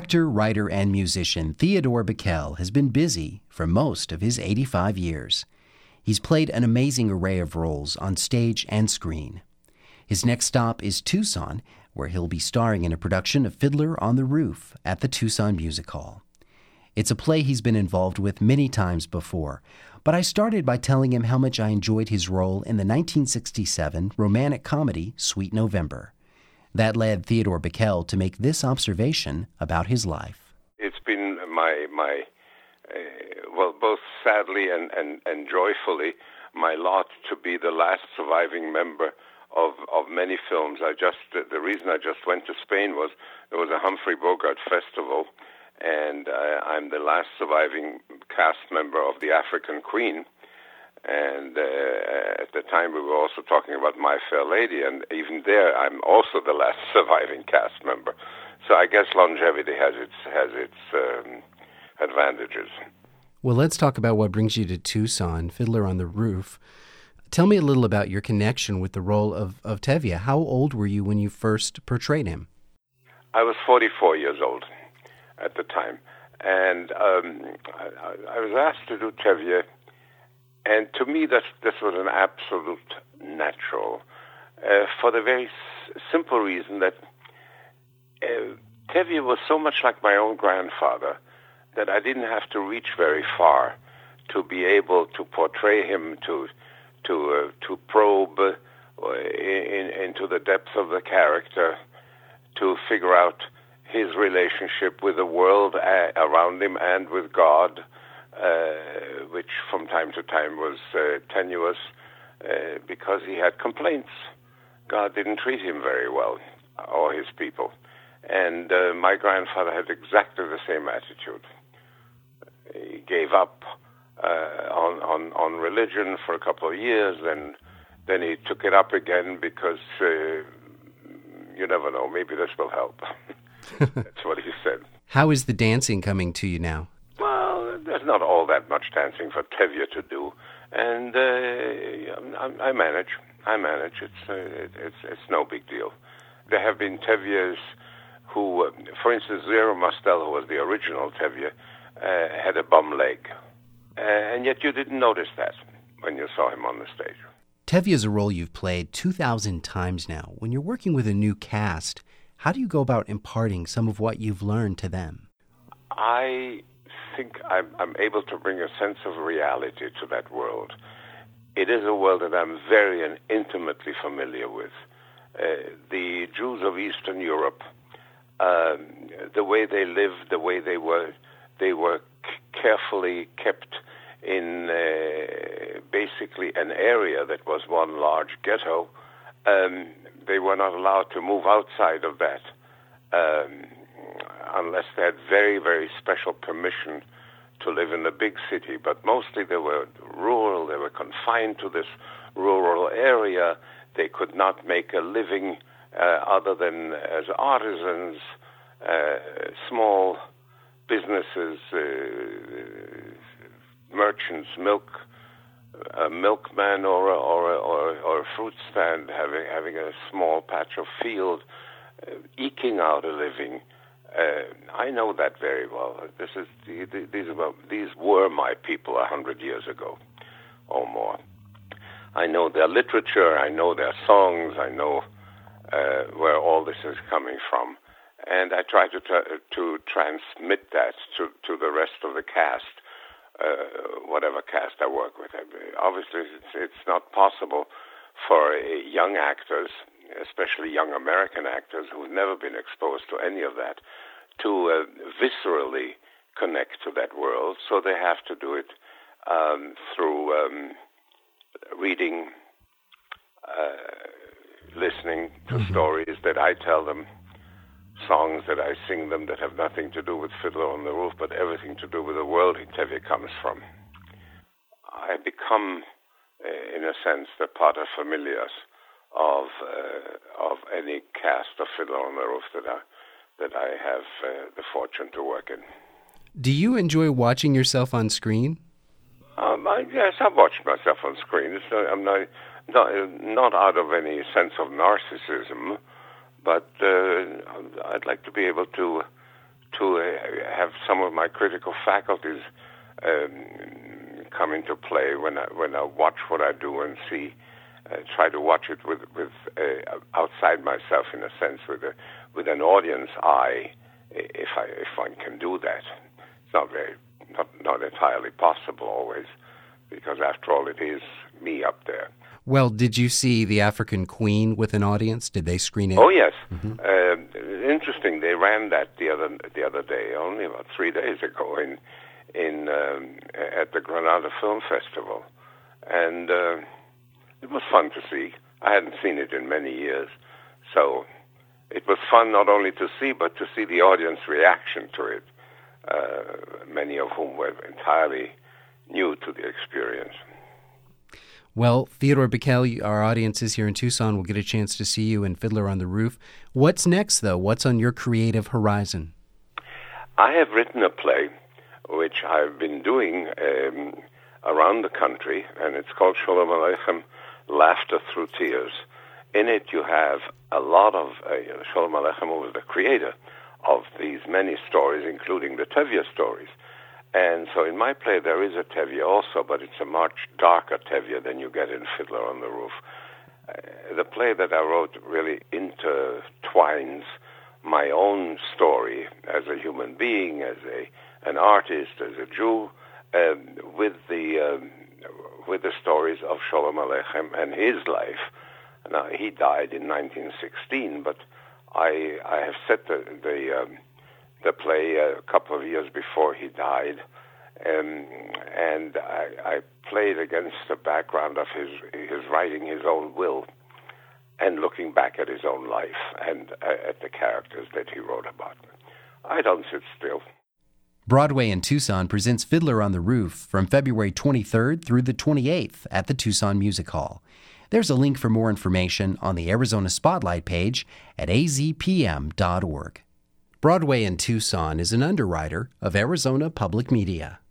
Actor, writer, and musician Theodore Bikel has been busy for most of his 85 years. He's played an amazing array of roles on stage and screen. His next stop is Tucson, where he'll be starring in a production of Fiddler on the Roof at the Tucson Music Hall. It's a play he's been involved with many times before, but I started by telling him how much I enjoyed his role in the 1967 romantic comedy Sweet November. That led Theodore Bikel to make this observation about his life. It's been my both sadly and joyfully, my lot to be the last surviving member of many films. The reason I just went to Spain was there was a Humphrey Bogart festival, and I'm the last surviving cast member of The African Queen. And at the time, we were also talking about My Fair Lady, and even there, I'm also the last surviving cast member. So I guess longevity has its advantages. Well, let's talk about what brings you to Tucson, Fiddler on the Roof. Tell me a little about your connection with the role of Tevye. How old were you when you first portrayed him? I was 44 years old at the time, and I was asked to do Tevye. And to me, this was an absolute natural, for the very simple reason that Tevye was so much like my own grandfather that I didn't have to reach very far to be able to portray him, to probe into the depths of the character, to figure out his relationship with the world around him and with God, which from time to time was tenuous because he had complaints. God didn't treat him very well, or his people. And my grandfather had exactly the same attitude. He gave up on religion for a couple of years, and then he took it up again because you never know, maybe this will help. That's what he said. How is the dancing coming to you now? Well, there's not all that much dancing for Tevye to do, and I manage. It's no big deal. There have been Tevyes who, for instance, Zero Mostel, who was the original Tevye, had a bum leg, and yet you didn't notice that when you saw him on the stage. Tevye is a role you've played 2,000 times now. When you're working with a new cast, how do you go about imparting some of what you've learned to them? I think I'm able to bring a sense of reality to that world. It is a world that I'm very and intimately familiar with. The Jews of Eastern Europe, the way they lived, the way they were carefully kept in basically an area that was one large ghetto. They were not allowed to move outside of that unless they had very, very special permission to live in the big city. But mostly they were rural. They were confined to this rural area. They could not make a living other than as artisans, small businesses, merchants, a milkman or a fruit stand having a small patch of field, eking out a living. I know that very well. These were my people 100 years ago or more. I know their literature. I know their songs. I know where all this is coming from, and I try to transmit that to the rest of the cast. Whatever cast I work with. Obviously, it's not possible for young actors, especially young American actors who've never been exposed to any of that, to viscerally connect to that world. So they have to do it through reading, listening to stories that I tell them, songs that I sing them that have nothing to do with Fiddler on the Roof, but everything to do with the world Tevye comes from. I become, in a sense, the pater familias of any cast of Fiddler on the Roof that I have the fortune to work in. Do you enjoy watching yourself on screen? Yes, I watch myself on screen. I'm not out of any sense of narcissism. But I'd like to be able to have some of my critical faculties come into play when I watch what I do and see, try to watch it with outside myself, in a sense, with an audience eye, if one can do that. It's not entirely possible always, because after all, it is me up there. Well, did you see The African Queen with an audience? Did they screen it? Oh, yes. Mm-hmm. Interesting. They ran that the other day, only about 3 days ago, at the Granada Film Festival, and it was fun to see. I hadn't seen it in many years, so it was fun not only to see, but to see the audience reaction to it. Many of whom were entirely new to the experience. Well, Theodore Bikel, our audiences here in Tucson will get a chance to see you in Fiddler on the Roof. What's next, though? What's on your creative horizon? I have written a play, which I've been doing around the country, and it's called Sholem Aleichem, Laughter Through Tears. In it, you have a lot of... Sholem Aleichem was the creator of these many stories, including the Tevye stories. And so in my play, there is a Tevye also, but it's a much darker Tevye than you get in Fiddler on the Roof. The play that I wrote really intertwines my own story as a human being, as an artist, as a Jew, with the stories of Sholem Aleichem and his life. Now, he died in 1916, but I have set the play a couple of years before he died, and I played against the background of his writing his own will and looking back at his own life and at the characters that he wrote about. I don't sit still. Broadway in Tucson presents Fiddler on the Roof from February 23rd through the 28th at the Tucson Music Hall. There's a link for more information on the Arizona Spotlight page at azpm.org. Broadway in Tucson is an underwriter of Arizona Public Media.